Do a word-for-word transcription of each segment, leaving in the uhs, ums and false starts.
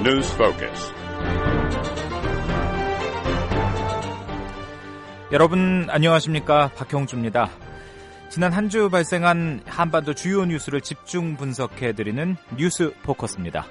News Focus. 여러분 안녕하십니까? 박형주입니다. 지난 한 주 발생한 한반도 주요 뉴스를 집중 분석해드리는 뉴스 포커스입니다.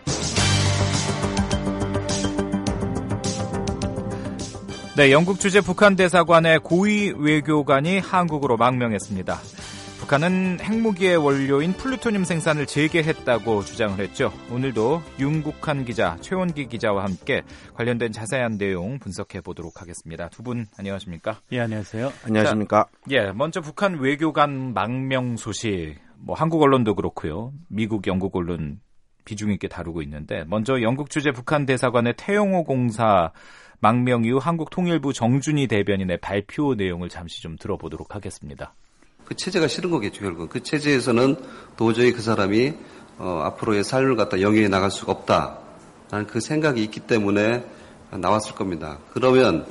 네, 영국 주재 북한 대사관의 고위 외교관이 한국으로 망명했습니다. 북한은 핵무기의 원료인 플루토늄 생산을 재개했다고 주장을 했죠. 오늘도 윤국한 기자, 최원기 기자와 함께 관련된 자세한 내용 분석해 보도록 하겠습니다. 두 분 안녕하십니까? 예, 안녕하세요. 안녕하십니까? 자, 예, 먼저 북한 외교관 망명 소식, 뭐 한국 언론도 그렇고요. 미국, 영국 언론 비중 있게 다루고 있는데, 먼저 영국 주재 북한 대사관의 태영호 공사 망명 이후 한국통일부 정준희 대변인의 발표 내용을 잠시 좀 들어보도록 하겠습니다. 그 체제가 싫은 거겠죠, 결국은. 그 체제에서는 도저히 그 사람이 어, 앞으로의 삶을 갖다 영위해 나갈 수가 없다. 라는 그 생각이 있기 때문에 나왔을 겁니다. 그러면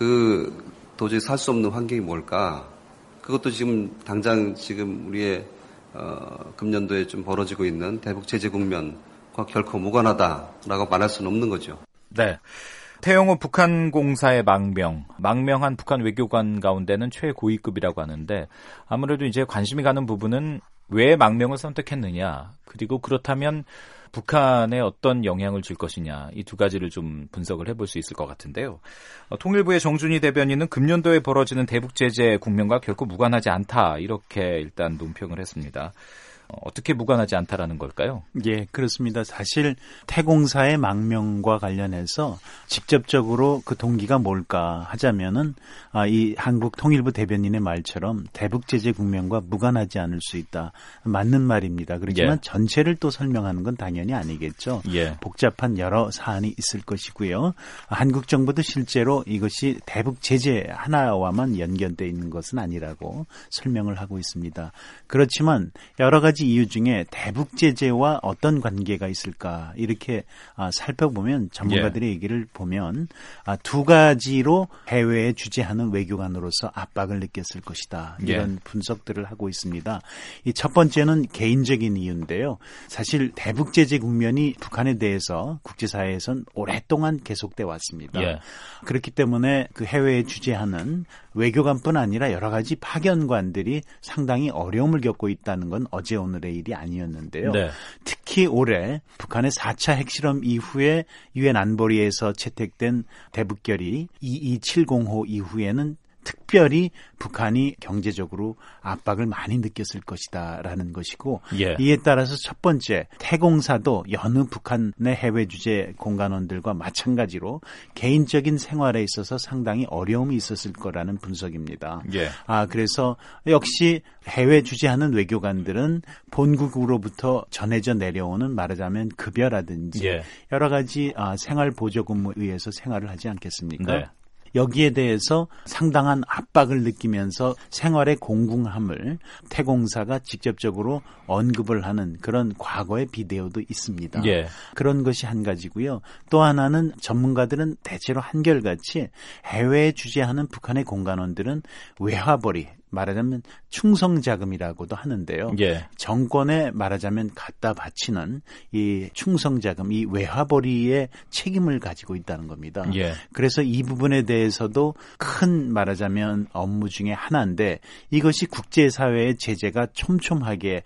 그 도저히 살 수 없는 환경이 뭘까? 그것도 지금 당장 지금 우리의 어, 금년도에 좀 벌어지고 있는 대북 제재 국면과 결코 무관하다라고 말할 수는 없는 거죠. 네. 태영호 북한 공사의 망명, 망명한 북한 외교관 가운데는 최고위급이라고 하는데, 아무래도 이제 관심이 가는 부분은 왜 망명을 선택했느냐, 그리고 그렇다면 북한에 어떤 영향을 줄 것이냐, 이 두 가지를 좀 분석을 해볼 수 있을 것 같은데요. 통일부의 정준희 대변인은 금년도에 벌어지는 대북 제재 국면과 결코 무관하지 않다, 이렇게 일단 논평을 했습니다. 어떻게 무관하지 않다라는 걸까요? 예, 그렇습니다. 사실 태공사의 망명과 관련해서 직접적으로 그 동기가 뭘까 하자면은 아, 이 한국 통일부 대변인의 말처럼 대북 제재 국면과 무관하지 않을 수 있다. 맞는 말입니다. 그렇지만 예. 전체를 또 설명하는 건 당연히 아니겠죠. 예. 복잡한 여러 사안이 있을 것이고요. 한국 정부도 실제로 이것이 대북 제재 하나와만 연결되어 있는 것은 아니라고 설명을 하고 있습니다. 그렇지만 여러 가지 이유 중에 대북 제재와 어떤 관계가 있을까 이렇게 살펴보면 전문가들의 예. 얘기를 보면 두 가지로 해외에 주재하는 외교관으로서 압박을 느꼈을 것이다. 이런 예. 분석들을 하고 있습니다. 이 첫 번째는 개인적인 이유인데요. 사실 대북 제재 국면이 북한에 대해서 국제사회에선 오랫동안 계속돼 왔습니다. 예. 그렇기 때문에 그 해외에 주재하는 외교관뿐 아니라 여러 가지 파견관들이 상당히 어려움을 겪고 있다는 건 어제 오늘의 일이 아니었는데요. 네. 특히 올해 북한의 사 차 핵실험 이후에 유엔 안보리에서 채택된 대북결의 이이칠공호 이후에는 특별히 북한이 경제적으로 압박을 많이 느꼈을 것이다라는 것이고 예. 이에 따라서 첫 번째 태공사도 여느 북한의 해외 주재 공관원들과 마찬가지로 개인적인 생활에 있어서 상당히 어려움이 있었을 거라는 분석입니다. 예. 아 그래서 역시 해외 주재하는 외교관들은 본국으로부터 전해져 내려오는 말하자면 급여라든지 예. 여러 가지 생활 보조금에 의해서 생활을 하지 않겠습니까? 네. 여기에 대해서 상당한 압박을 느끼면서 생활의 공공함을 태공사가 직접적으로 언급을 하는 그런 과거의 비디오도 있습니다. 예. 그런 것이 한 가지고요. 또 하나는 전문가들은 대체로 한결같이 해외에 주재하는 북한의 공관원들은 외화벌이 말하자면 충성자금이라고도 하는데요. 예. 정권에 말하자면 갖다 바치는 이 충성자금, 이 외화벌이의 책임을 가지고 있다는 겁니다. 예. 그래서 이 부분에 대해서도 큰 말하자면 업무 중에 하나인데 이것이 국제사회의 제재가 촘촘하게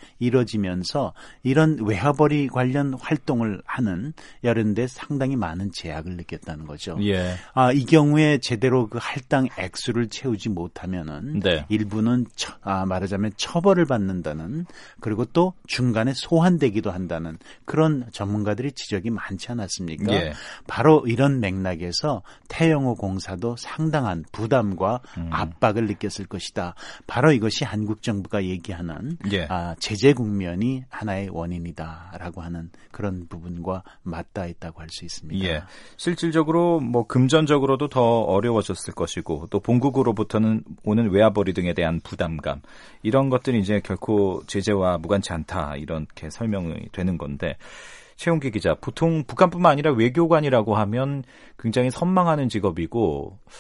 이뤄지면서 이런 외화벌이 관련 활동을 하는 이런 데 상당히 많은 제약을 느꼈다는 거죠. 예. 아, 이 경우에 제대로 그 할당 액수를 채우지 못하면은 네. 일부 일부는 처, 아, 말하자면 처벌을 받는다는 그리고 또 중간에 소환되기도 한다는 그런 전문가들이 지적이 많지 않았습니까? 예. 바로 이런 맥락에서 태영호 공사도 상당한 부담과 음. 압박을 느꼈을 것이다. 바로 이것이 한국 정부가 얘기하는 예. 아, 제재 국면이 하나의 원인이다라고 하는 그런 부분과 맞닿아 있다고 할 수 있습니다. 예. 실질적으로 뭐 금전적으로도 더 어려워졌을 것이고 또 본국으로부터는 오는 외화벌이 등에 대한 부담감 이런 것들이 이제 결코 제재와 무관치 않다 이렇게 설명이 되는 건데 최용기 기자 보통 북한뿐만 아니라 외교관이라고 하면 굉장히 선망하는 직업이고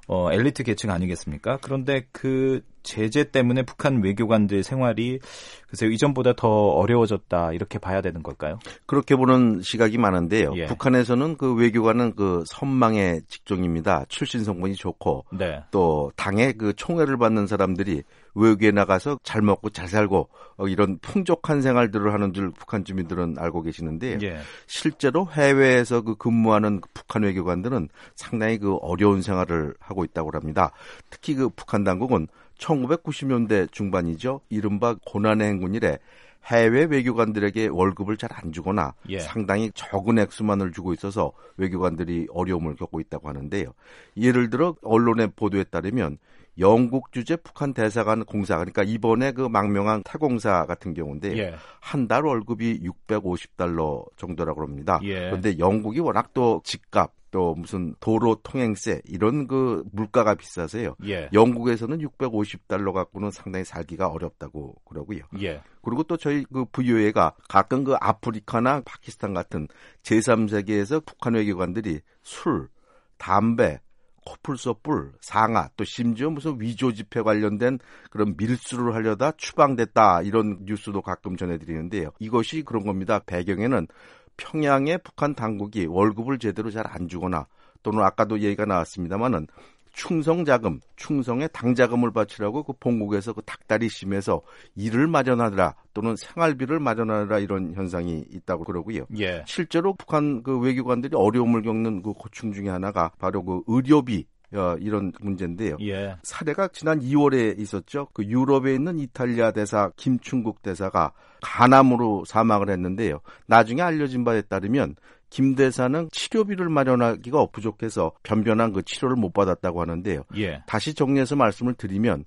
어, 엘리트 계층 아니겠습니까? 그런데 그 제재 때문에 북한 외교관들 생활이 글쎄요, 이전보다 더 어려워졌다 이렇게 봐야 되는 걸까요? 그렇게 보는 시각이 많은데요. 예. 북한에서는 그 외교관은 그 선망의 직종입니다. 출신 성분이 좋고 네. 또 당의 그 총애를 받는 사람들이 외국에 나가서 잘 먹고 잘 살고 이런 풍족한 생활들을 하는 줄 북한 주민들은 알고 계시는데요. 예. 실제로 해외에서 그 근무하는 북한 외교관들은 상당히 그 어려운 생활을 하고 있다고 합니다. 특히 그 북한 당국은 천구백구십 년대 중반이죠. 이른바 고난의 행군 이래 해외 외교관들에게 월급을 잘 안 주거나 예. 상당히 적은 액수만을 주고 있어서 외교관들이 어려움을 겪고 있다고 하는데요. 예를 들어 언론의 보도에 따르면 영국 주재 북한 대사관 공사, 그러니까 이번에 그 망명한 태공사 같은 경우인데요. 예. 한 달 월급이 육백오십 달러 정도라고 합니다. 예. 그런데 영국이 워낙 또 집값, 또 무슨 도로 통행세 이런 그 물가가 비싸서요. 예. 영국에서는 육백오십 달러 갖고는 상당히 살기가 어렵다고 그러고요. 예. 그리고 또 저희 그 브이오에이가 가끔 그 아프리카나 파키스탄 같은 제삼 세계에서 북한 외교관들이 술, 담배, 코뿔소 뿔, 상아, 또 심지어 무슨 위조 지폐 관련된 그런 밀수를 하려다 추방됐다 이런 뉴스도 가끔 전해드리는데요. 이것이 그런 겁니다. 배경에는 평양의 북한 당국이 월급을 제대로 잘 안 주거나 또는 아까도 얘기가 나왔습니다마는 충성자금, 충성의 당자금을 바치라고 그 본국에서 그 닭다리 심에서 일을 마련하느라 또는 생활비를 마련하느라 이런 현상이 있다고 그러고요. 예. 실제로 북한 그 외교관들이 어려움을 겪는 그 고충 중에 하나가 바로 그 의료비 어, 이런 문제인데요. 예. 사례가 지난 이월에 있었죠. 그 유럽에 있는 이탈리아 대사 김충국 대사가 간암으로 사망을 했는데요. 나중에 알려진 바에 따르면 김 대사는 치료비를 마련하기가 부족해서 변변한 그 치료를 못 받았다고 하는데요. 예. 다시 정리해서 말씀을 드리면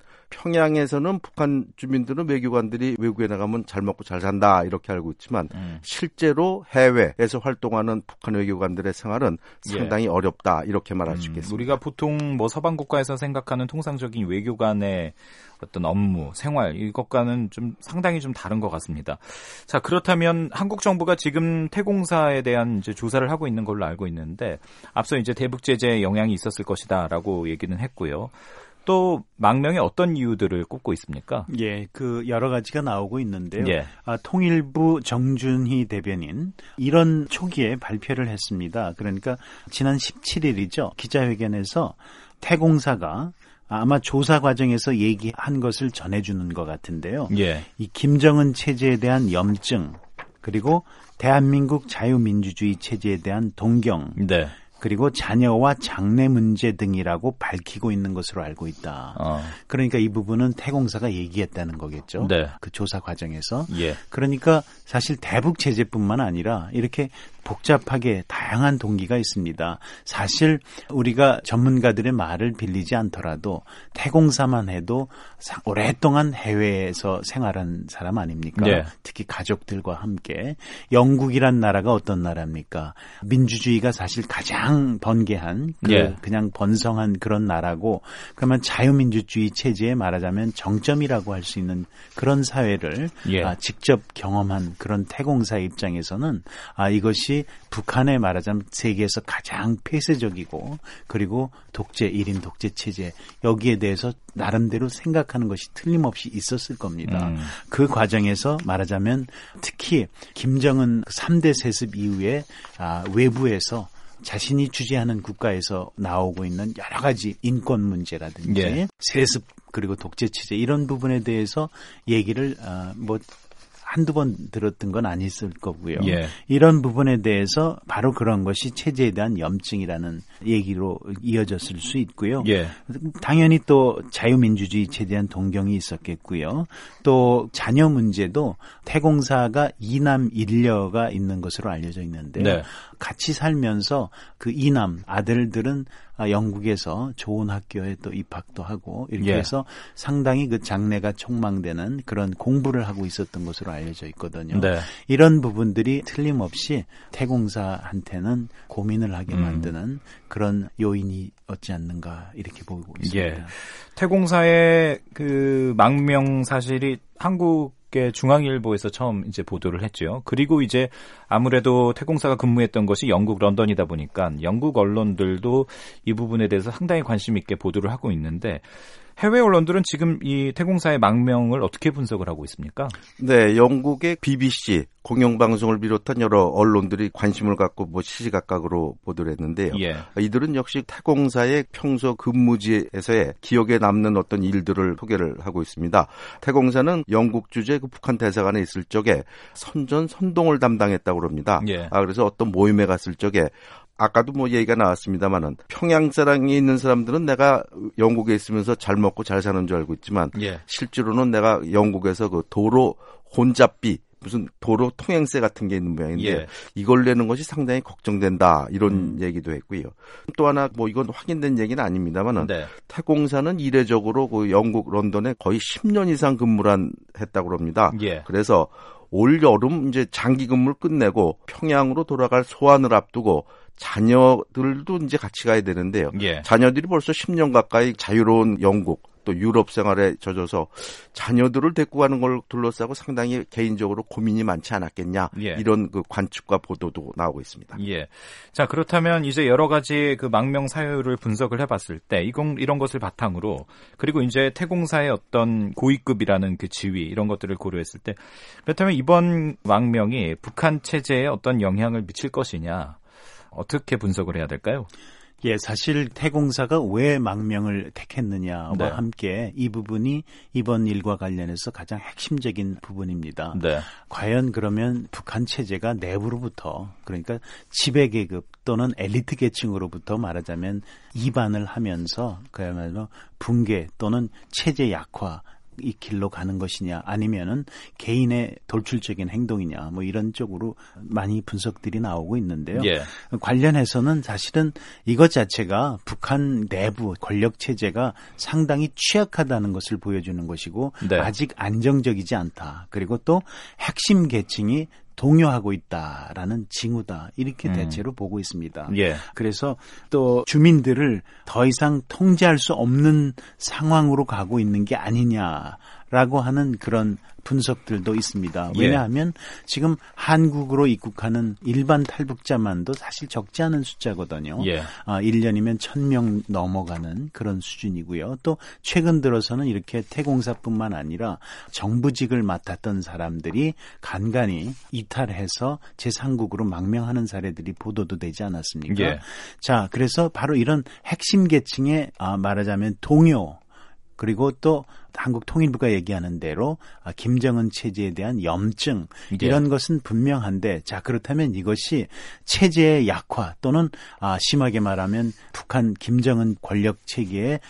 평양에서는 북한 주민들은 외교관들이 외국에 나가면 잘 먹고 잘 산다 이렇게 알고 있지만 음. 실제로 해외에서 활동하는 북한 외교관들의 생활은 상당히 예. 어렵다 이렇게 말할 수 있겠습니다. 음, 우리가 보통 뭐 서방 국가에서 생각하는 통상적인 외교관의 어떤 업무, 생활 이것과는 좀 상당히 좀 다른 것 같습니다. 자, 그렇다면 한국 정부가 지금 태공사에 대한 이제 조사를 하고 있는 걸로 알고 있는데 앞서 이제 대북 제재에 영향이 있었을 것이다라고 얘기는 했고요. 또 망명의 어떤 이유들을 꼽고 있습니까? 예, 그 여러 가지가 나오고 있는데요. 예. 아, 통일부 정준희 대변인 이런 초기에 발표를 했습니다. 그러니까 지난 십칠 일이죠. 기자회견에서 태공사가 아마 조사 과정에서 얘기한 것을 전해주는 것 같은데요. 예. 이 김정은 체제에 대한 염증 그리고 대한민국 자유민주주의 체제에 대한 동경 네. 그리고 자녀와 장래 문제 등이라고 밝히고 있는 것으로 알고 있다. 어. 그러니까 이 부분은 태공사가 얘기했다는 거겠죠. 네. 그 조사 과정에서. 예. 그러니까 사실 대북 제재뿐만 아니라 이렇게 복잡하게 다양한 동기가 있습니다. 사실 우리가 전문가들의 말을 빌리지 않더라도 태공사만 해도 오랫동안 해외에서 생활한 사람 아닙니까? 네. 특히 가족들과 함께. 영국이란 나라가 어떤 나라입니까? 민주주의가 사실 가장 번개한 그 네. 그냥 번성한 그런 나라고 그러면 자유민주주의 체제에 말하자면 정점이라고 할 수 있는 그런 사회를 네. 아, 직접 경험한 그런 태공사의 입장에서는 아 이것이 북한에 말하자면 세계에서 가장 폐쇄적이고 그리고 독재 일 인 독재 체제 여기에 대해서 나름대로 생각하는 것이 틀림없이 있었을 겁니다. 음. 그 과정에서 말하자면 특히 김정은 삼 대 세습 이후에 아, 외부에서 자신이 주재하는 국가에서 나오고 있는 여러 가지 인권 문제라든지 예. 세습 그리고 독재 체제 이런 부분에 대해서 얘기를 아, 뭐 한두 번 들었던 건 아니었을 거고요. 예. 이런 부분에 대해서 바로 그런 것이 체제에 대한 염증이라는 얘기로 이어졌을 수 있고요. 예. 당연히 또 자유민주주의 체제에 대한 동경이 있었겠고요. 또 자녀 문제도 태공사가 이남 일녀가 있는 것으로 알려져 있는데요. 네. 같이 살면서 그 이남 아들들은 영국에서 좋은 학교에 또 입학도 하고 이렇게 예. 해서 상당히 그 장래가 촉망되는 그런 공부를 하고 있었던 것으로 알려져 있거든요. 네. 이런 부분들이 틀림없이 태공사한테는 고민을 하게 만드는 음. 그런 요인이 없지 않는가 이렇게 보고 있습니다. 예. 태공사의 그 망명 사실이 한국 영국의 중앙일보에서 처음 이제 보도를 했죠. 그리고 이제 아무래도 태공사가 근무했던 것이 영국 런던이다 보니까 영국 언론들도 이 부분에 대해서 상당히 관심 있게 보도를 하고 있는데 해외 언론들은 지금 이 태공사의 망명을 어떻게 분석을 하고 있습니까? 네, 영국의 비비씨 공영방송을 비롯한 여러 언론들이 관심을 갖고 뭐 시시각각으로 보도를 했는데요. 예. 이들은 역시 태공사의 평소 근무지에서의 기억에 남는 어떤 일들을 소개를 하고 있습니다. 태공사는 영국 주재 그 북한 대사관에 있을 적에 선전 선동을 담당했다고 합니다. 예. 아, 그래서 어떤 모임에 갔을 적에 아까도 뭐 얘기가 나왔습니다만은 평양 사랑이 있는 사람들은 내가 영국에 있으면서 잘 먹고 잘 사는 줄 알고 있지만 예. 실제로는 실제로는 내가 영국에서 그 도로 혼잡비 무슨 도로 통행세 같은 게 있는 모양인데 예. 이걸 내는 것이 상당히 걱정된다 이런 음. 얘기도 했고요. 또 하나 뭐 이건 확인된 얘기는 아닙니다만은 네. 태공사는 이례적으로 그 영국 런던에 거의 십 년 이상 근무를 했다고 합니다. 예. 그래서 올 여름 이제 장기 근무를 끝내고 평양으로 돌아갈 소환을 앞두고 자녀들도 이제 같이 가야 되는데요. 예. 자녀들이 벌써 십 년 가까이 자유로운 영국 또 유럽 생활에 젖어서 자녀들을 데리고 가는 걸 둘러싸고 상당히 개인적으로 고민이 많지 않았겠냐. 예. 이런 그 관측과 보도도 나오고 있습니다. 예. 자, 그렇다면 이제 여러 가지 그 망명 사유를 분석을 해봤을 때 이건 이런 것을 바탕으로 그리고 이제 태공사의 어떤 고위급이라는 그 지위 이런 것들을 고려했을 때 그렇다면 이번 망명이 북한 체제에 어떤 영향을 미칠 것이냐 어떻게 분석을 해야 될까요? 예, 사실 태공사가 왜 망명을 택했느냐와 네. 함께 이 부분이 이번 일과 관련해서 가장 핵심적인 부분입니다. 네. 과연 그러면 북한 체제가 내부로부터 그러니까 지배 계급 또는 엘리트 계층으로부터 말하자면 이반을 하면서 그야말로 붕괴 또는 체제 약화 이 길로 가는 것이냐 아니면은 개인의 돌출적인 행동이냐 뭐 이런 쪽으로 많이 분석들이 나오고 있는데요. 예. 관련해서는 사실은 이것 자체가 북한 내부 권력 체제가 상당히 취약하다는 것을 보여주는 것이고 네. 아직 안정적이지 않다. 그리고 또 핵심 계층이 동요하고 있다라는 징후다. 이렇게 음. 대체로 보고 있습니다. 예. 그래서 또 주민들을 더 이상 통제할 수 없는 상황으로 가고 있는 게 아니냐라고 하는 그런 분석들도 있습니다. 왜냐하면 예. 지금 한국으로 입국하는 일반 탈북자만도 사실 적지 않은 숫자거든요. 예. 아, 일 년이면 천 명 넘어가는 그런 수준이고요. 또 최근 들어서는 이렇게 태공사뿐만 아니라 정부직을 맡았던 사람들이 간간히 이탈해서 제삼국으로 망명하는 사례들이 보도도 되지 않았습니까? 예. 자, 그래서 바로 이런 핵심 계층의 아, 말하자면 동요 그리고 또 한국 통일부가 얘기하는 대로 김정은 체제에 대한 염증 이런 예. 것은 분명한데 자 그렇다면 이것이 체제의 약화 또는 아, 심하게 말하면 북한 김정은 권력 체계의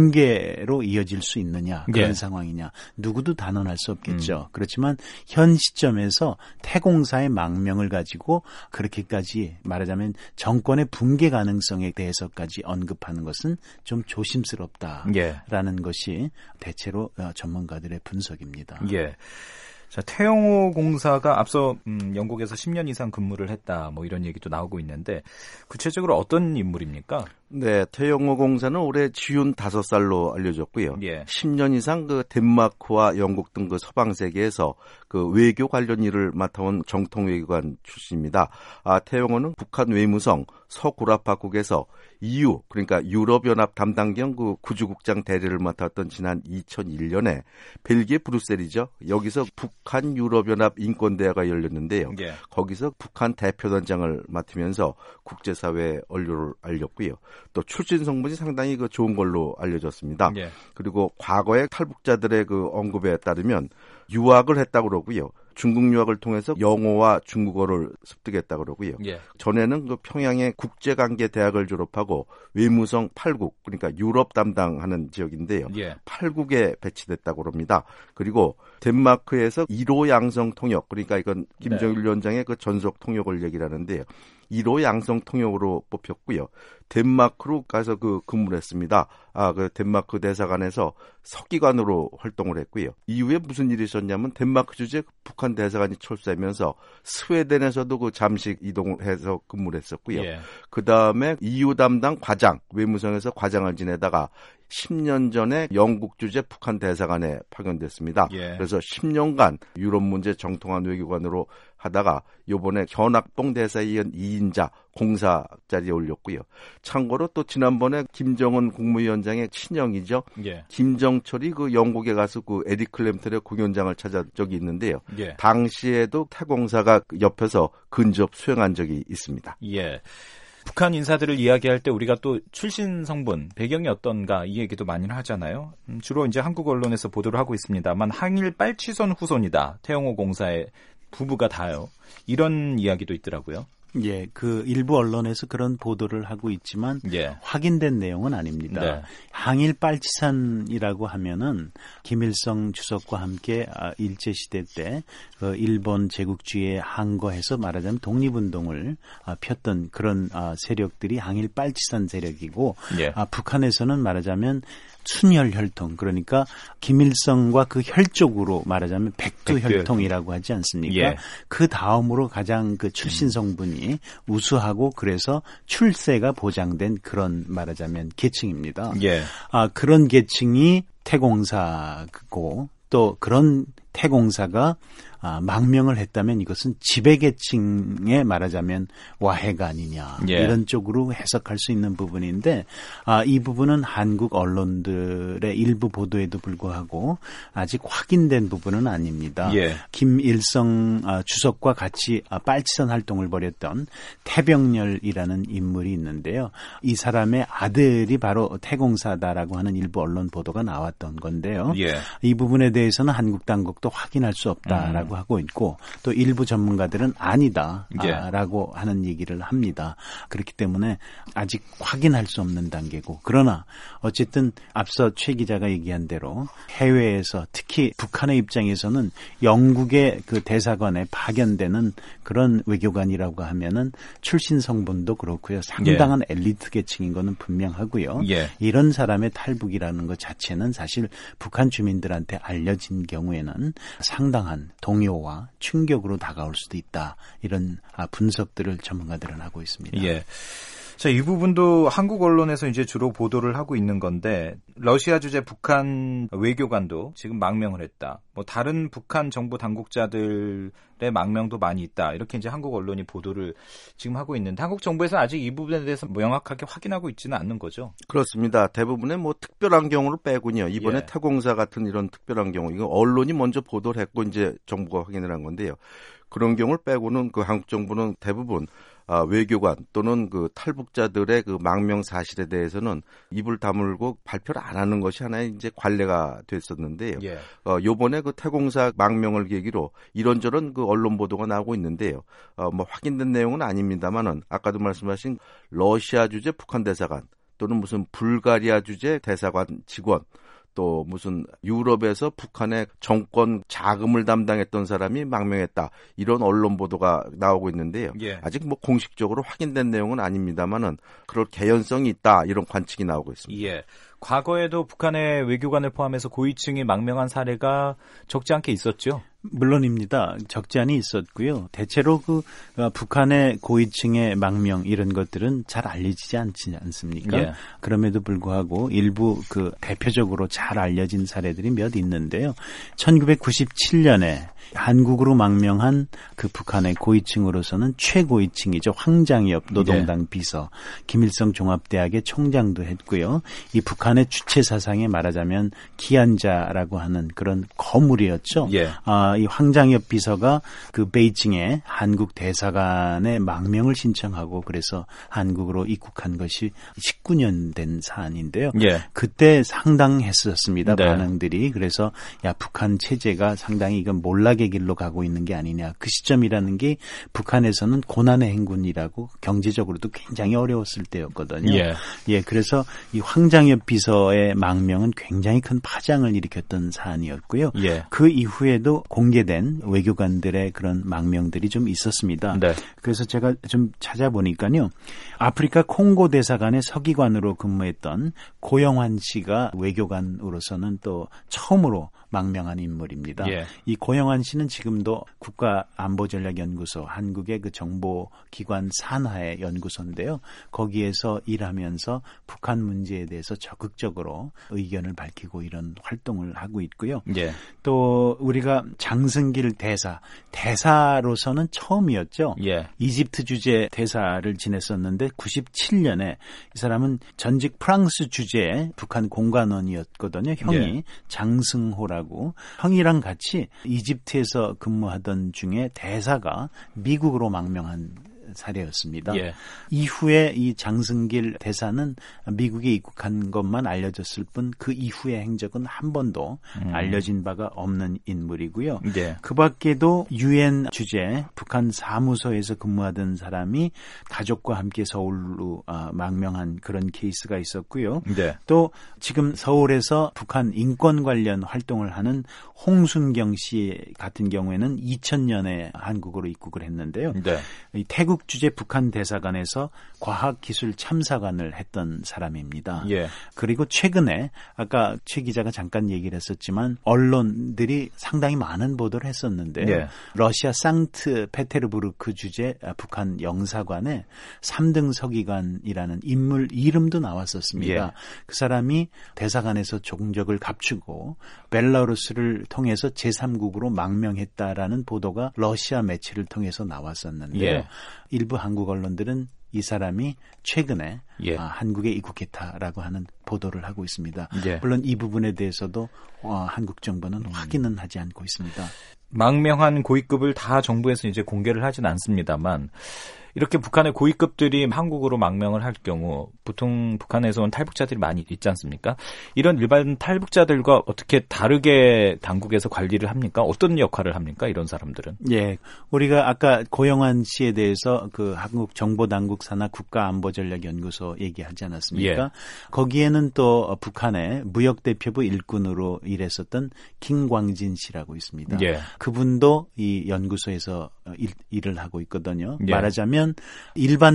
붕괴로 이어질 수 있느냐 그런 예. 상황이냐 누구도 단언할 수 없겠죠. 음. 그렇지만 현 시점에서 태공사의 망명을 가지고 그렇게까지 말하자면 정권의 붕괴 가능성에 대해서까지 언급하는 것은 좀 조심스럽다라는 예. 것이 대체로 전문가들의 분석입니다. 예. 자, 태영호 공사가 앞서 음, 영국에서 십 년 이상 근무를 했다. 뭐 이런 얘기도 나오고 있는데 구체적으로 어떤 인물입니까? 네, 태영호 공사는 올해 쥐운 다섯 살로 알려졌고요. 예. 십 년 이상 그 덴마크와 영국 등 그 서방 세계에서 그 외교 관련 일을 맡아온 정통 외교관 출신입니다. 아, 태영호는 북한 외무성 서구라파국에서 이유 그러니까 유럽연합 담당경 그 구주국장 대리를 맡았던 지난 이천일 년에 벨기에 브뤼셀이죠. 여기서 북한 유럽연합 인권대회가 열렸는데요. 예. 거기서 북한 대표단장을 맡으면서 국제사회에 언론을 알렸고요. 또 출신 성분이 상당히 그 좋은 걸로 알려졌습니다. 예. 그리고 과거의 탈북자들의 그 언급에 따르면 유학을 했다고 그러고요. 중국 유학을 통해서 영어와 중국어를 습득했다고 그러고요. 예. 전에는 그 평양의 국제관계대학을 졸업하고 외무성 팔 국 그러니까 유럽 담당하는 지역인데요. 예. 팔 국에 배치됐다고 합니다. 그리고 덴마크에서 일 호 양성 통역 그러니까 이건 김정일 네. 위원장의 그 전속 통역을 얘기를 하는데요. 일 호 양성 통역으로 뽑혔고요. 덴마크로 가서 그 근무를 했습니다. 아, 그 덴마크 대사관에서 서기관으로 활동을 했고요. 이후에 무슨 일이 있었냐면 덴마크 주재 북한 대사관이 철수하면서 스웨덴에서도 그 잠시 이동을 해서 근무를 했었고요. 예. 그 다음에 이유 담당 과장, 외무성에서 과장을 지내다가 십 년 전에 영국 주재 북한 대사관에 파견됐습니다. 예. 그래서 십 년간 유럽 문제 정통한 외교관으로 하다가 요번에 견학봉 대사에 이은 이 인자 공사 자리에 올렸고요. 참고로 또 지난번에 김정은 국무위원장의 친형이죠. 예. 김정철이 그 영국에 가서 그 에릭 클램턴의 공연장을 찾아 적이 있는데요. 예. 당시에도 태공사가 옆에서 근접 수행한 적이 있습니다. 예. 북한 인사들을 이야기할 때 우리가 또 출신 성분, 배경이 어떤가 이 얘기도 많이 하잖아요. 음, 주로 이제 한국 언론에서 보도를 하고 있습니다만 항일 빨치선 후손이다. 태영호 공사의 부부가 다요. 이런 이야기도 있더라고요. 예, 그 일부 언론에서 그런 보도를 하고 있지만 예. 확인된 내용은 아닙니다. 네. 항일 빨치산이라고 하면은 김일성 주석과 함께 일제 시대 때 그 일본 제국주의에 항거해서 말하자면 독립운동을 폈던 그런 세력들이 항일 빨치산 세력이고 예. 북한에서는 말하자면 순혈 혈통, 그러니까 김일성과 그 혈족으로 말하자면 백두 혈통이라고 하지 않습니까? 예. 그 다음으로 가장 그 출신 성분이 우수하고 그래서 출세가 보장된 그런 말하자면 계층입니다. 예. 아, 그런 계층이 태공사고 또 그런 태공사가 아, 망명을 했다면 이것은 지배계층에 말하자면 와해가 아니냐 예. 이런 쪽으로 해석할 수 있는 부분인데 아, 이 부분은 한국 언론들의 일부 보도에도 불구하고 아직 확인된 부분은 아닙니다. 예. 김일성 아, 주석과 같이 아, 빨치산 활동을 벌였던 태병렬이라는 인물이 있는데요. 이 사람의 아들이 바로 태공사다라고 하는 일부 언론 보도가 나왔던 건데요. 예. 이 부분에 대해서는 한국 당국도 확인할 수 없다라고 음. 하고 있고 또 일부 전문가들은 아니다라고 예. 하는 얘기를 합니다. 그렇기 때문에 아직 확인할 수 없는 단계고 그러나 어쨌든 앞서 최 기자가 얘기한 대로 해외에서 특히 북한의 입장에서는 영국의 그 대사관에 파견되는 그런 외교관이라고 하면은 출신 성분도 그렇고요. 상당한 예. 엘리트 계층인 거는 분명하고요. 예. 이런 사람의 탈북이라는 것 자체는 사실 북한 주민들한테 알려진 경우에는 상당한 동요와 충격으로 다가올 수도 있다. 이런 분석들을 전문가들은 하고 있습니다. 예. 자, 이 부분도 한국 언론에서 이제 주로 보도를 하고 있는 건데 러시아 주재 북한 외교관도 지금 망명을 했다. 뭐 다른 북한 정부 당국자들의 망명도 많이 있다. 이렇게 이제 한국 언론이 보도를 지금 하고 있는데 한국 정부에서 아직 이 부분에 대해서 명확하게 확인하고 있지는 않는 거죠. 그렇습니다. 대부분의 뭐 특별한 경우를 빼군요. 이번에 예. 태공사 같은 이런 특별한 경우, 이거 언론이 먼저 보도를 했고 이제 정부가 확인을 한 건데요. 그런 경우를 빼고는 그 한국 정부는 대부분 아, 외교관 또는 그 탈북자들의 그 망명 사실에 대해서는 입을 다물고 발표를 안 하는 것이 하나의 이제 관례가 됐었는데요. 예. 어, 요번에 그 태공사 망명을 계기로 이런저런 그 언론 보도가 나오고 있는데요. 어, 뭐 확인된 내용은 아닙니다만은 아까도 말씀하신 러시아 주재 북한 대사관 또는 무슨 불가리아 주재 대사관 직원 또 무슨 유럽에서 북한의 정권 자금을 담당했던 사람이 망명했다. 이런 언론 보도가 나오고 있는데요. 예. 아직 뭐 공식적으로 확인된 내용은 아닙니다만은 그럴 개연성이 있다. 이런 관측이 나오고 있습니다. 예. 과거에도 북한의 외교관을 포함해서 고위층이 망명한 사례가 적지 않게 있었죠. 물론입니다. 적지 않이 있었고요. 대체로 그 북한의 고위층의 망명 이런 것들은 잘 알려지지 않지 않습니까? 예. 그럼에도 불구하고 일부 그 대표적으로 잘 알려진 사례들이 몇 있는데요. 천구백구십칠 년에 한국으로 망명한 그 북한의 고위층으로서는 최고위층이죠. 황장엽 노동당 비서, 김일성 종합대학의 총장도 했고요. 이 북한의 주체 사상에 말하자면 기안자라고 하는 그런 거물이었죠. 예. 아, 이 황장엽 비서가 그 베이징에 한국 대사관에 망명을 신청하고 그래서 한국으로 입국한 것이 십구 년 된 사안인데요. 예. 그때 상당했었습니다. 네. 반응들이. 그래서 야 북한 체제가 상당히 이건 몰락의 길로 가고 있는 게 아니냐. 그 시점이라는 게 북한에서는 고난의 행군이라고 경제적으로도 굉장히 어려웠을 때였거든요. 예. 예, 그래서 이 황장엽 비서의 망명은 굉장히 큰 파장을 일으켰던 사안이었고요. 예. 그 이후에도 공개된 외교관들의 그런 망명들이 좀 있었습니다. 네. 그래서 제가 좀 찾아보니까요. 아프리카 콩고 대사관의 서기관으로 근무했던 고영환 씨가 외교관으로서는 또 처음으로 망명한 인물입니다. 예. 이 고영한 씨는 지금도 국가안보전략연구소 한국의 그 정보기관 산하의 연구소인데요. 거기에서 일하면서 북한 문제에 대해서 적극적으로 의견을 밝히고 이런 활동을 하고 있고요. 예. 또 우리가 장승길 대사, 대사로서는 처음이었죠. 예. 이집트 주재 대사를 지냈었는데 구십칠 년에 이 사람은 전직 프랑스 주재 북한 공관원이었거든요. 형이 예. 장승호라고. 형이랑 같이 이집트에서 근무하던 중에 대사가 미국으로 망명한 사례였습니다. 예. 이후에 이 장승길 대사는 미국에 입국한 것만 알려졌을 뿐 그 이후의 행적은 한 번도 음. 알려진 바가 없는 인물이고요. 예. 그 밖에도 유엔 주재 북한 사무소에서 근무하던 사람이 가족과 함께 서울로 망명한 그런 케이스가 있었고요. 예. 또 지금 서울에서 북한 인권 관련 활동을 하는 홍순경 씨 같은 경우에는 이천 년에 한국으로 입국을 했는데요. 예. 이 태국 주재 북한 대사관에서 과학기술 참사관을 했던 사람입니다. 예. 그리고 최근에 아까 최 기자가 잠깐 얘기를 했었지만 언론들이 상당히 많은 보도를 했었는데요. 예. 러시아 상트페테르부르크 주재 북한 영사관에 삼 등 서기관이라는 인물 이름도 나왔었습니다. 예. 그 사람이 대사관에서 종적을 감추고 벨라루스를 통해서 제삼국으로 망명했다라는 보도가 러시아 매체를 통해서 나왔었는데요. 예. 일부 한국 언론들은 이 사람이 최근에 예. 아, 한국에 입국했다라고 하는 보도를 하고 있습니다. 예. 물론 이 부분에 대해서도 어, 한국 정부는 음. 확인은 하지 않고 있습니다. 망명한 고위급을 다 정부에서 이제 공개를 하진 않습니다만 이렇게 북한의 고위급들이 한국으로 망명을 할 경우 보통 북한에서 온 탈북자들이 많이 있지 않습니까? 이런 일반 탈북자들과 어떻게 다르게 당국에서 관리를 합니까? 어떤 역할을 합니까? 이런 사람들은? 예, 우리가 아까 고영한 씨에 대해서 그 한국 정보당국 산하 국가안보전략연구소 얘기하지 않았습니까? 예. 거기에는 또 북한의 무역대표부 일꾼으로 일했었던 김광진 씨라고 있습니다. 예. 그분도 이 연구소에서 일, 일을 하고 있거든요. 예. 말하자면 일반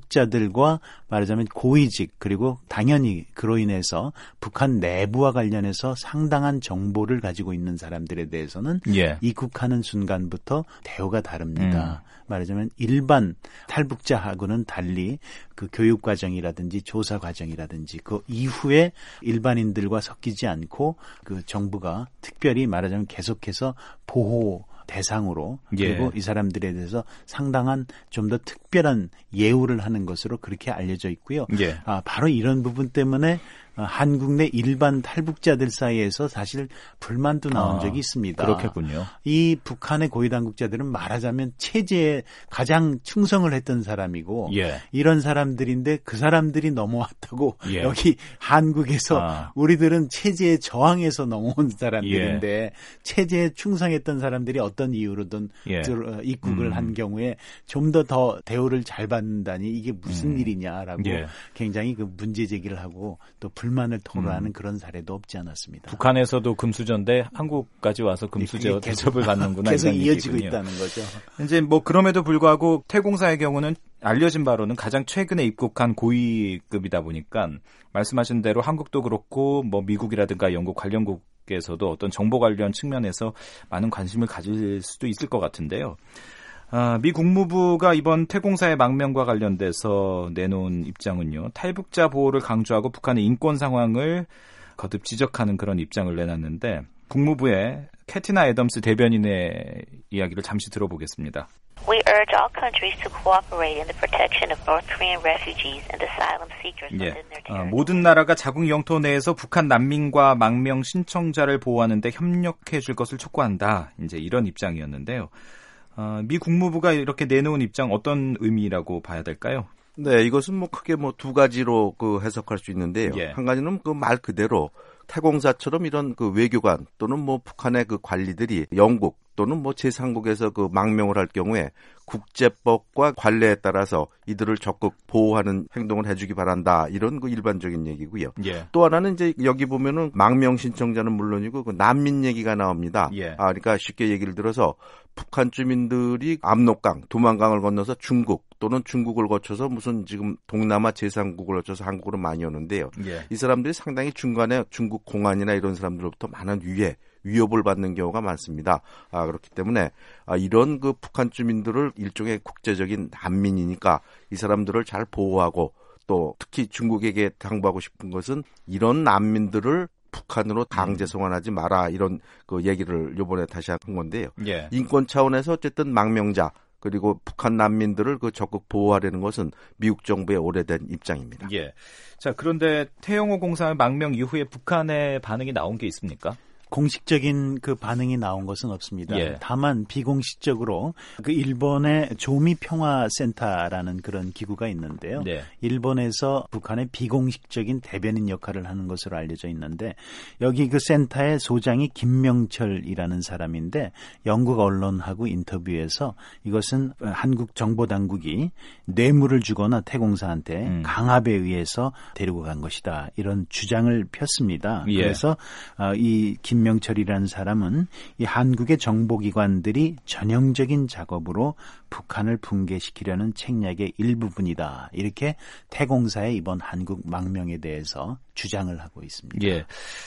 탈북자들과 말하자면 고위직 그리고 당연히 그로 인해서 북한 내부와 관련해서 상당한 정보를 가지고 있는 사람들에 대해서는 예. 입국하는 순간부터 대우가 다릅니다. 음. 말하자면 일반 탈북자하고는 달리 그 교육 과정이라든지 조사 과정이라든지 그 이후에 일반인들과 섞이지 않고 그 정부가 특별히 말하자면 계속해서 보호 대상으로 그리고 예. 이 사람들에 대해서 상당한 좀 더 특별한 예우를 하는 것으로 그렇게 알려져 있고요. 예. 아, 바로 이런 부분 때문에 한국 내 일반 탈북자들 사이에서 사실 불만도 나온 아, 적이 있습니다. 그렇겠군요. 이 북한의 고위당국자들은 말하자면 체제에 가장 충성을 했던 사람이고 예. 이런 사람들인데 그 사람들이 넘어왔다고 예. 여기 한국에서 아. 우리들은 체제에 저항해서 넘어온 사람들인데 예. 체제에 충성했던 사람들이 어떤 이유로든 예. 입국을 음. 한 경우에 좀 더 더 대우를 잘 받는다니 이게 무슨 음. 일이냐라고 예. 굉장히 그 문제 제기를 하고 또 불만을 토로하는 음. 그런 사례도 없지 않았습니다. 북한에서도 금수저인데 한국까지 와서 금수저 대접을 받는구나. 계속 이런 이어지고 얘기군요. 있다는 거죠. 이제 뭐 그럼에도 불구하고 태공사의 경우는 알려진 바로는 가장 최근에 입국한 고위급이다 보니까 말씀하신 대로 한국도 그렇고 뭐 미국이라든가 영국 관련국에서도 어떤 정보 관련 측면에서 많은 관심을 가질 수도 있을 것 같은데요. 아, 미 국무부가 이번 태공사의 망명과 관련돼서 내놓은 입장은요. 탈북자 보호를 강조하고 북한의 인권 상황을 거듭 지적하는 그런 입장을 내놨는데 국무부의 캐티나 애덤스 대변인의 이야기를 잠시 들어보겠습니다. We urge all countries to cooperate in the protection of North Korean refugees and asylum seekers 예. within their 어, territory. 모든 나라가 자국 영토 내에서 북한 난민과 망명 신청자를 보호하는 데 협력해 줄 것을 촉구한다. 이제 이런 입장이었는데요. 어, 미 국무부가 이렇게 내놓은 입장 어떤 의미라고 봐야 될까요? 네, 이것은 뭐 크게 뭐 두 가지로 그 해석할 수 있는데요. 예. 한 가지는 그 말 그대로 태공사처럼 이런 그 외교관 또는 뭐 북한의 그 관리들이 영국 또는 뭐 제삼국에서 그 망명을 할 경우에 국제법과 관례에 따라서 이들을 적극 보호하는 행동을 해주기 바란다. 이런 그 일반적인 얘기고요. 예. 또 하나는 이제 여기 보면은 망명 신청자는 물론이고 그 난민 얘기가 나옵니다. 예. 아, 그러니까 쉽게 얘기를 들어서 북한 주민들이 압록강, 두만강을 건너서 중국 또는 중국을 거쳐서 무슨 지금 동남아 제삼국을 거쳐서 한국으로 많이 오는데요. 예. 이 사람들이 상당히 중간에 중국 공안이나 이런 사람들로부터 많은 위해 위협을 받는 경우가 많습니다. 아, 그렇기 때문에 아, 이런 그 북한 주민들을 일종의 국제적인 난민이니까 이 사람들을 잘 보호하고 또 특히 중국에게 당부하고 싶은 것은 이런 난민들을 북한으로 강제 송환하지 마라 이런 그 얘기를 이번에 다시 한 건데요. 예. 인권 차원에서 어쨌든 망명자 그리고 북한 난민들을 그 적극 보호하려는 것은 미국 정부의 오래된 입장입니다. 예. 자, 그런데 태영호 공사의 망명 이후에 북한의 반응이 나온 게 있습니까? 공식적인 그 반응이 나온 것은 없습니다. 예. 다만 비공식적으로 그 일본의 조미평화센터라는 그런 기구가 있는데요. 네. 일본에서 북한의 비공식적인 대변인 역할을 하는 것으로 알려져 있는데 여기 그 센터의 소장이 김명철이라는 사람인데 영국 언론하고 인터뷰에서 이것은 한국 정보당국이 뇌물을 주거나 태공사한테 음. 강압에 의해서 데리고 간 것이다. 이런 주장을 폈습니다. 예. 그래서 이 김 김명철이라는 사람은 이 한국의 정보기관들이 전형적인 작업으로 북한을 붕괴시키려는 책략의 일부분이다. 이렇게 태공사의 이번 한국 망명에 대해서 주장을 하고 있습니다. 예.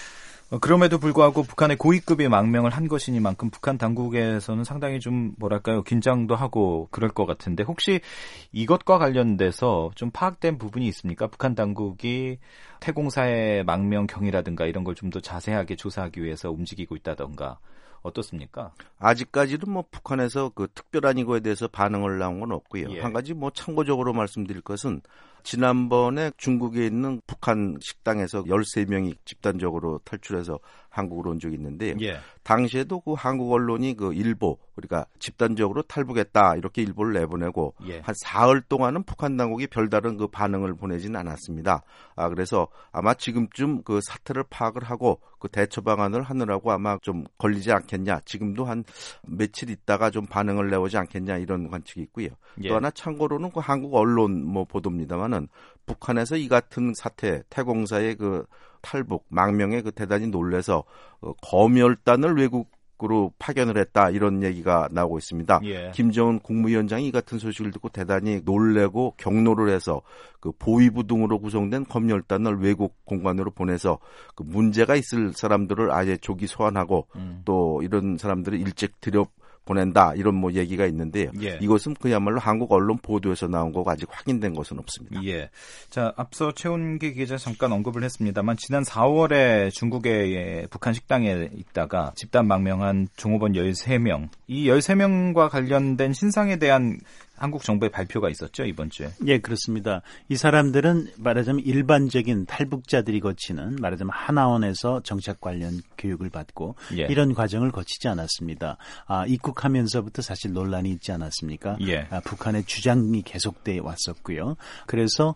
그럼에도 불구하고 북한의 고위급이 망명을 한 것이니만큼 북한 당국에서는 상당히 좀 뭐랄까요 긴장도 하고 그럴 것 같은데 혹시 이것과 관련돼서 좀 파악된 부분이 있습니까? 북한 당국이 태공사의 망명 경위라든가 이런 걸 좀 더 자세하게 조사하기 위해서 움직이고 있다던가 어떻습니까? 아직까지는 뭐 북한에서 그 특별한 이거에 대해서 반응을 나온 건 없고요. 예. 한 가지 뭐 참고적으로 말씀드릴 것은 지난번에 중국에 있는 북한 식당에서 열세 명이 집단적으로 탈출해서 한국으로 온 적이 있는데요. 예. 당시에도 그 한국 언론이 그 일보, 그러니까 집단적으로 탈북했다 이렇게 일보를 내보내고 예. 한 사흘 동안은 북한 당국이 별다른 그 반응을 보내지는 않았습니다. 아, 그래서 아마 지금쯤 그 사태를 파악을 하고 그 대처 방안을 하느라고 아마 좀 걸리지 않겠냐. 지금도 한 며칠 있다가 좀 반응을 내오지 않겠냐 이런 관측이 있고요. 예. 또 하나 참고로는 그 한국 언론 뭐 보도입니다만은 북한에서 이 같은 사태, 태공사의 그 탈북, 망명에 그 대단히 놀래서 어, 검열단을 외국으로 파견을 했다 이런 얘기가 나오고 있습니다. 예. 김정은 국무위원장이 이 같은 소식을 듣고 대단히 놀래고 경로를 해서 그 보위부 등으로 구성된 검열단을 외국 공간으로 보내서 그 문제가 있을 사람들을 아예 조기 소환하고 음. 또 이런 사람들을 일찍 들여 보낸다 이런 뭐 얘기가 있는데요. 예. 이것은 그야말로 한국 언론 보도에서 나온 거고 아직 확인된 것은 없습니다. 예. 자, 앞서 최훈기 기자 잠깐 언급을 했습니다만 지난 사월에 중국의 북한 식당에 있다가 집단 망명한 종업원 열세 명. 이 열세 명과 관련된 신상에 대한 한국 정부의 발표가 있었죠, 이번 주에. 예, 그렇습니다. 이 사람들은 말하자면 일반적인 탈북자들이 거치는 말하자면 하나원에서 정착 관련 교육을 받고 예. 이런 과정을 거치지 않았습니다. 아, 입국하면서부터 사실 논란이 있지 않았습니까? 예. 아, 북한의 주장이 계속돼 왔었고요. 그래서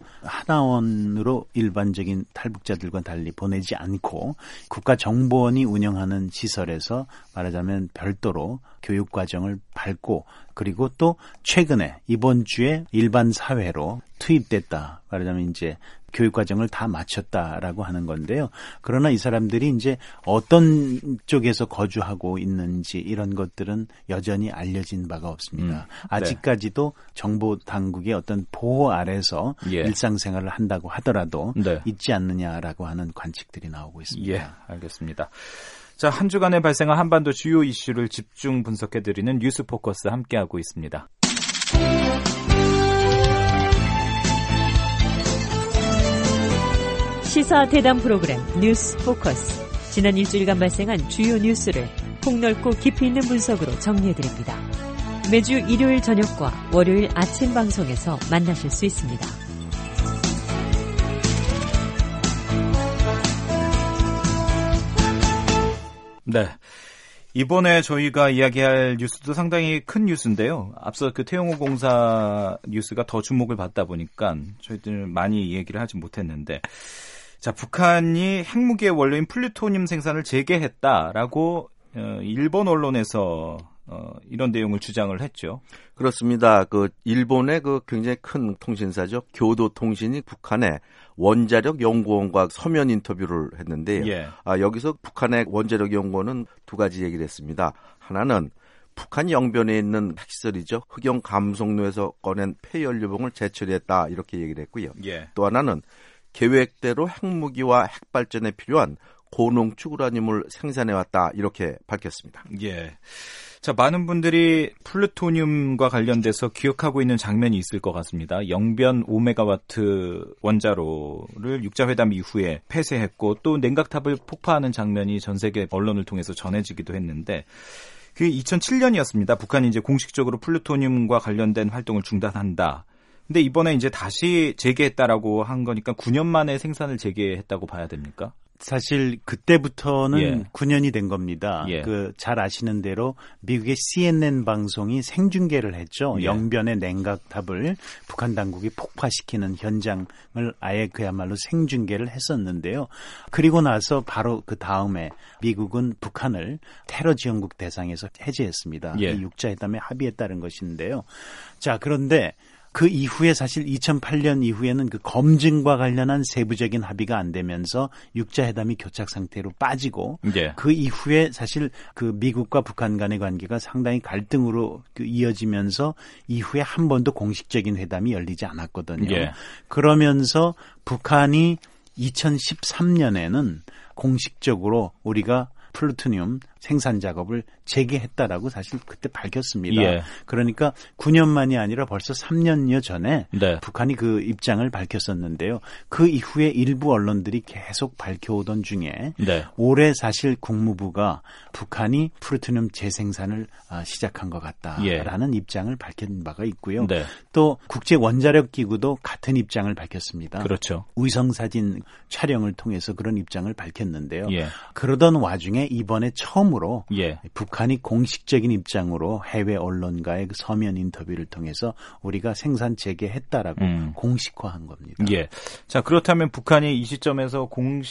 하나원으로 일반적인 탈북자들과 달리 보내지 않고 국가정보원이 운영하는 시설에서 말하자면 별도로 교육 과정을 밟고 그리고 또 최근에 이번 주에 일반 사회로 투입됐다. 말하자면 이제 교육 과정을 다 마쳤다라고 하는 건데요. 그러나 이 사람들이 이제 어떤 쪽에서 거주하고 있는지 이런 것들은 여전히 알려진 바가 없습니다. 음, 네. 아직까지도 정보 당국의 어떤 보호 아래서 예. 일상생활을 한다고 하더라도 네. 있지 않느냐라고 하는 관측들이 나오고 있습니다. 예, 알겠습니다. 자, 한 주간에 발생한 한반도 주요 이슈를 집중 분석해드리는 뉴스 포커스 함께하고 있습니다. 시사 대담 프로그램 뉴스 포커스. 지난 일주일간 발생한 주요 뉴스를 폭넓고 깊이 있는 분석으로 정리해드립니다. 매주 일요일 저녁과 월요일 아침 방송에서 만나실 수 있습니다. 네. 이번에 저희가 이야기할 뉴스도 상당히 큰 뉴스인데요. 앞서 그 태영호 공사 뉴스가 더 주목을 받다 보니까 저희들 많이 얘기를 하지 못했는데, 자, 북한이 핵무기의 원료인 플루토늄 생산을 재개했다라고 어, 일본 언론에서 어, 이런 내용을 주장을 했죠. 그렇습니다. 그 일본의 그 굉장히 큰 통신사죠. 교도통신이 북한의 원자력 연구원과 서면 인터뷰를 했는데요. 예. 아, 여기서 북한의 원자력 연구원은 두 가지 얘기를 했습니다. 하나는 북한 영변에 있는 핵시설이죠. 흑영 감속로에서 꺼낸 폐연료봉을 재처리했다 이렇게 얘기를 했고요. 예. 또 하나는 계획대로 핵무기와 핵발전에 필요한 고농축 우라늄을 생산해왔다 이렇게 밝혔습니다. 예. 자, 많은 분들이 플루토늄과 관련돼서 기억하고 있는 장면이 있을 것 같습니다. 영변 오 메가와트 원자로를 육자회담 이후에 폐쇄했고 또 냉각탑을 폭파하는 장면이 전 세계 언론을 통해서 전해지기도 했는데 그게 이천칠 년이었습니다. 북한이 이제 공식적으로 플루토늄과 관련된 활동을 중단한다. 근데 이번에 이제 다시 재개했다라고 한 거니까 구 년 만에 생산을 재개했다고 봐야 됩니까? 사실 그때부터는 예. 구 년이 된 겁니다. 예. 그 잘 아시는 대로 미국의 씨엔엔 방송이 생중계를 했죠. 예. 영변의 냉각탑을 북한 당국이 폭파시키는 현장을 아예 그야말로 생중계를 했었는데요. 그리고 나서 바로 그 다음에 미국은 북한을 테러 지원국 대상에서 해제했습니다. 예. 이 육자회담에 합의했다는 것인데요. 자, 그런데 그 이후에 사실 이천팔 년 이후에는 그 검증과 관련한 세부적인 합의가 안 되면서 육자회담이 교착 상태로 빠지고 예. 그 이후에 사실 그 미국과 북한 간의 관계가 상당히 갈등으로 그 이어지면서 이후에 한 번도 공식적인 회담이 열리지 않았거든요. 예. 그러면서 북한이 이천십삼 년에는 공식적으로 우리가 플루토늄 생산 작업을 재개했다라고 사실 그때 밝혔습니다. 예. 그러니까 구 년 만이 아니라 벌써 삼 년여 전에 네. 북한이 그 입장을 밝혔었는데요. 그 이후에 일부 언론들이 계속 밝혀오던 중에 네. 올해 사실 국무부가 북한이 플루토늄 재생산을 시작한 것 같다라는 예. 입장을 밝힌 바가 있고요. 네. 또 국제원자력기구도 같은 입장을 밝혔습니다. 그렇죠. 위성사진 촬영을 통해서 그런 입장을 밝혔는데요. 예. 그러던 와중에 이번에 처음으로 예. 북한이 공식적인 입장으로 해외 언론과의 그 서면 인터뷰를 통해서 우리가 생산 재개했다라고 음. 공식화한 겁니다. 예. 자, 그렇다면 북한이 이 시점에서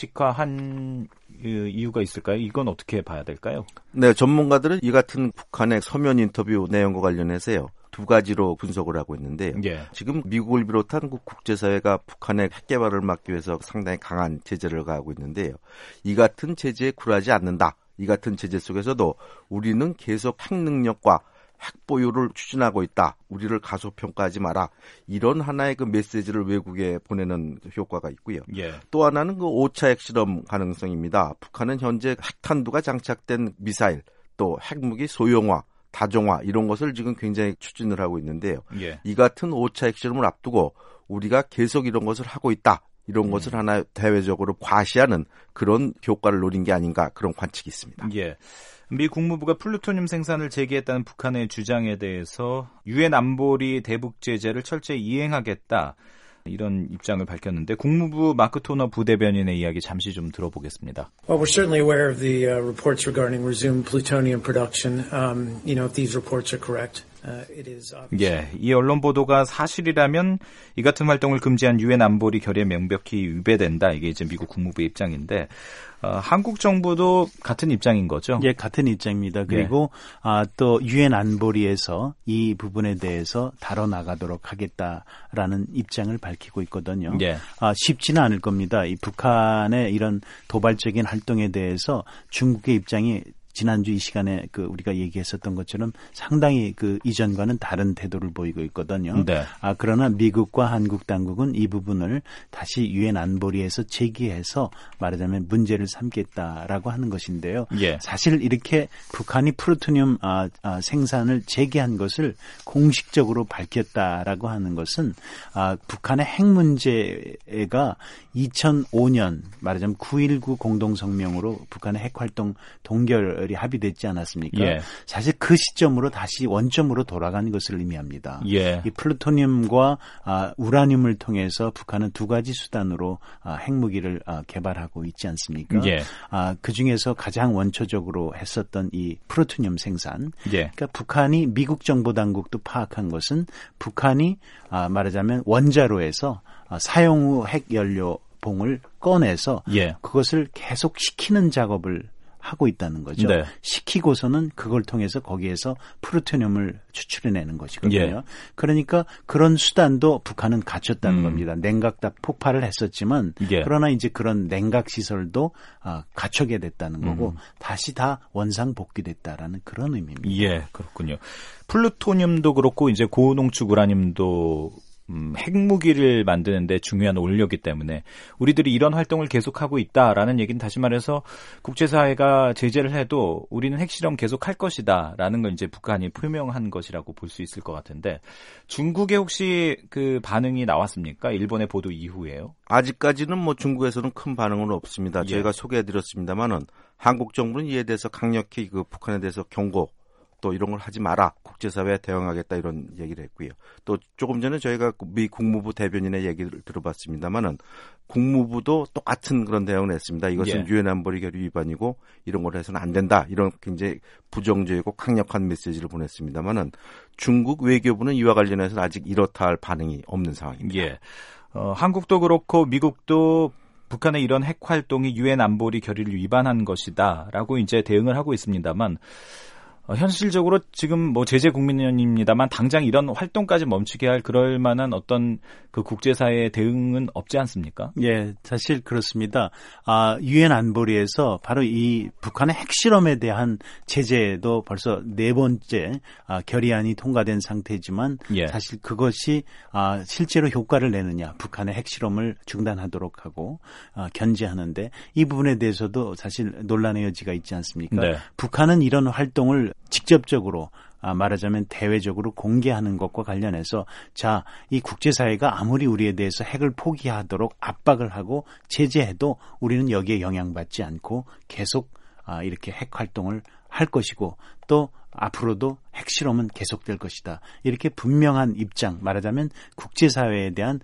공식화한 이유가 있을까요? 이건 어떻게 봐야 될까요? 네, 전문가들은 이 같은 북한의 서면 인터뷰 내용과 관련해서요. 두 가지로 분석을 하고 있는데요. 예. 지금 미국을 비롯한 국제사회가 북한의 핵 개발을 막기 위해서 상당히 강한 제재를 가하고 있는데요. 이 같은 제재에 굴하지 않는다. 이 같은 제재 속에서도 우리는 계속 핵 능력과 핵 보유를 추진하고 있다. 우리를 가소평가하지 마라. 이런 하나의 그 메시지를 외국에 보내는 효과가 있고요. 예. 또 하나는 그 오 차 핵실험 가능성입니다. 북한은 현재 핵탄두가 장착된 미사일, 또 핵무기 소형화, 다종화 이런 것을 지금 굉장히 추진을 하고 있는데요. 예. 이 같은 오 차 핵실험을 앞두고 우리가 계속 이런 것을 하고 있다. 이런 음. 것을 하나 대외적으로 과시하는 그런 효과를 노린 게 아닌가 그런 관측이 있습니다. 예. 미 국무부가 플루토늄 생산을 재개했다는 북한의 주장에 대해서 유엔 안보리 대북 제재를 철저히 이행하겠다. 이런 입장을 밝혔는데 국무부 마크 토너 부대변인의 이야기 잠시 좀 들어보겠습니다. Well, we're certainly aware of the uh, reports regarding resumed plutonium production. Um, you know, if these reports are correct. Uh, it is 예, 이 언론 보도가 사실이라면 이 같은 활동을 금지한 유엔 안보리 결의에 명백히 위배된다. 이게 이제 미국 국무부의 입장인데 어, 한국 정부도 같은 입장인 거죠? 예, 같은 입장입니다. 그리고 예. 아, 또 유엔 안보리에서 이 부분에 대해서 다뤄나가도록 하겠다라는 입장을 밝히고 있거든요. 예. 아, 쉽지는 않을 겁니다. 이 북한의 이런 도발적인 활동에 대해서 중국의 입장이 지난주 이 시간에 그 우리가 얘기했었던 것처럼 상당히 그 이전과는 다른 태도를 보이고 있거든요. 네. 아, 그러나 미국과 한국 당국은 이 부분을 다시 유엔 안보리에서 제기해서 말하자면 문제를 삼겠다라고 하는 것인데요. 예. 사실 이렇게 북한이 플루토늄 아, 아, 생산을 재개한 것을 공식적으로 밝혔다라고 하는 것은 아, 북한의 핵 문제가 이천오 년 말하자면 구일구 공동성명으로 북한의 핵활동 동결 합의됐지 않았습니까? 예. 사실 그 시점으로 다시 원점으로 돌아가는 것을 의미합니다. 예. 이 플루토늄과 아, 우라늄을 통해서 북한은 두 가지 수단으로 아, 핵무기를 아, 개발하고 있지 않습니까? 예. 아, 그중에서 가장 원초적으로 했었던 이 플루토늄 생산. 예. 그러니까 북한이 미국 정보 당국도 파악한 것은 북한이 아, 말하자면 원자로에서 아, 사용 후 핵연료 봉을 꺼내서 예. 그것을 계속 식히는 작업을 하고 있다는 거죠. 네. 시키고서는 그걸 통해서 거기에서 플루토늄을 추출해내는 것이거든요. 예. 그러니까 그런 수단도 북한은 갖췄다는 음. 겁니다. 냉각탑 폭발을 했었지만 예. 그러나 이제 그런 냉각 시설도 아, 갖추게 됐다는 거고 음. 다시 다 원상 복귀됐다라는 그런 의미입니다. 예, 그렇군요. 플루토늄도 그렇고 이제 고농축 우라늄도 음, 핵무기를 만드는데 중요한 원료이기 때문에 우리들이 이런 활동을 계속하고 있다라는 얘기는 다시 말해서 국제사회가 제재를 해도 우리는 핵실험 계속할 것이다라는 걸 이제 북한이 표명한 것이라고 볼 수 있을 것 같은데 중국에 혹시 그 반응이 나왔습니까? 일본의 보도 이후에요? 아직까지는 뭐 중국에서는 큰 반응은 없습니다. 예. 저희가 소개해드렸습니다만은 한국 정부는 이에 대해서 강력히 그 북한에 대해서 경고 또 이런 걸 하지 마라. 국제사회에 대응하겠다 이런 얘기를 했고요. 또 조금 전에 저희가 미 국무부 대변인의 얘기를 들어봤습니다만은 국무부도 똑같은 그런 대응을 했습니다. 이것은 예. 유엔 안보리 결의 위반이고 이런 걸 해서는 안 된다. 이런 굉장히 부정적이고 강력한 메시지를 보냈습니다만은 중국 외교부는 이와 관련해서 아직 이렇다 할 반응이 없는 상황입니다. 예. 어, 한국도 그렇고 미국도 북한의 이런 핵 활동이 유엔 안보리 결의를 위반한 것이다라고 이제 대응을 하고 있습니다만 어, 현실적으로 지금 뭐 제재 국민입니다만 당장 이런 활동까지 멈추게 할 그럴 만한 어떤 그 국제사회의 대응은 없지 않습니까? 예, 사실 그렇습니다. 아, 유엔 안보리에서 바로 이 북한의 핵실험에 대한 제재도 벌써 네 번째 아, 결의안이 통과된 상태지만 예. 사실 그것이 아, 실제로 효과를 내느냐, 북한의 핵실험을 중단하도록 하고 아, 견제하는데 이 부분에 대해서도 사실 논란의 여지가 있지 않습니까? 네. 북한은 이런 활동을 직접적으로 아, 말하자면 대외적으로 공개하는 것과 관련해서 자, 이 국제사회가 아무리 우리에 대해서 핵을 포기하도록 압박을 하고 제재해도 우리는 여기에 영향받지 않고 계속 아, 이렇게 핵 활동을 할 것이고 또 앞으로도 핵실험은 계속될 것이다. 이렇게 분명한 입장, 말하자면 국제사회에 대한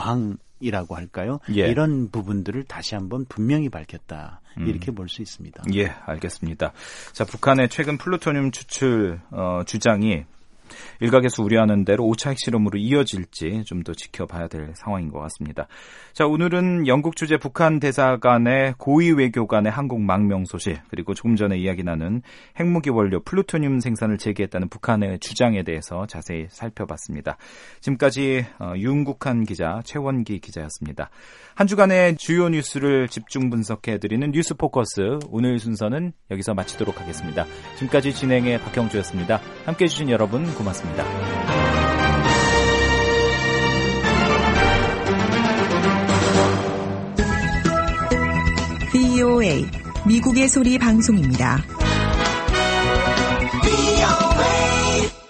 저항이라고 할까요? 예. 이런 부분들을 다시 한번 분명히 밝혔다. 이렇게 음. 볼 수 있습니다. 예, 알겠습니다. 자, 북한의 최근 플루토늄 추출 어, 주장이 일각에서 우려하는 대로 오 차 핵실험으로 이어질지 좀 더 지켜봐야 될 상황인 것 같습니다. 자, 오늘은 영국 주재 북한 대사관의 고위 외교관의 한국 망명 소식, 그리고 조금 전에 이야기 나눈 핵무기 원료 플루토늄 생산을 재개했다는 북한의 주장에 대해서 자세히 살펴봤습니다. 지금까지 윤국한 기자, 최원기 기자였습니다. 한 주간의 주요 뉴스를 집중 분석해드리는 뉴스 포커스, 오늘 순서는 여기서 마치도록 하겠습니다. 지금까지 진행의 박형주였습니다. 함께해 주신 여러분 고맙습니다. 브이오에이 미국의 소리 방송입니다.